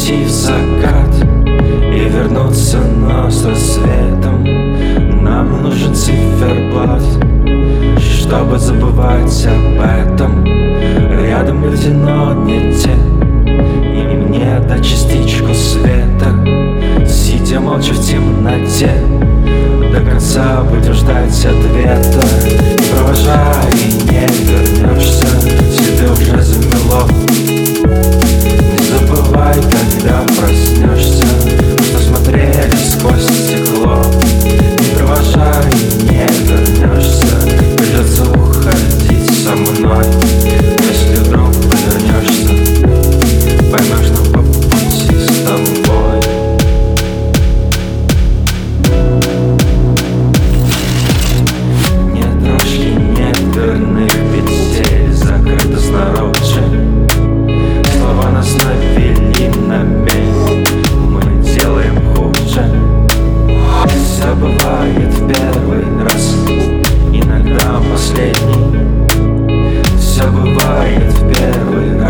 уйти в закат и вернуться, но с рассветом. Нам нужен циферблат, чтобы забывать об этом. Рядом люди, но не те, и мне дать частичку света. Сидя молча в темноте, до конца будем ждать ответа. Не провожай и не вернешься, следы уже замело. Не забывай, когда проснешься, что смотрели сквозь стекло. Не провожай и не вернешься, придется уходить со мной. Если вдруг повернешься, поймешь, что по пути с тобой. Нет ручки, нет дверных петель, закрыто снаружи. Слова нас навели на мель, мы делаем хуже. Все бывает в первый раз, иногда последний. Все бывает в первый раз.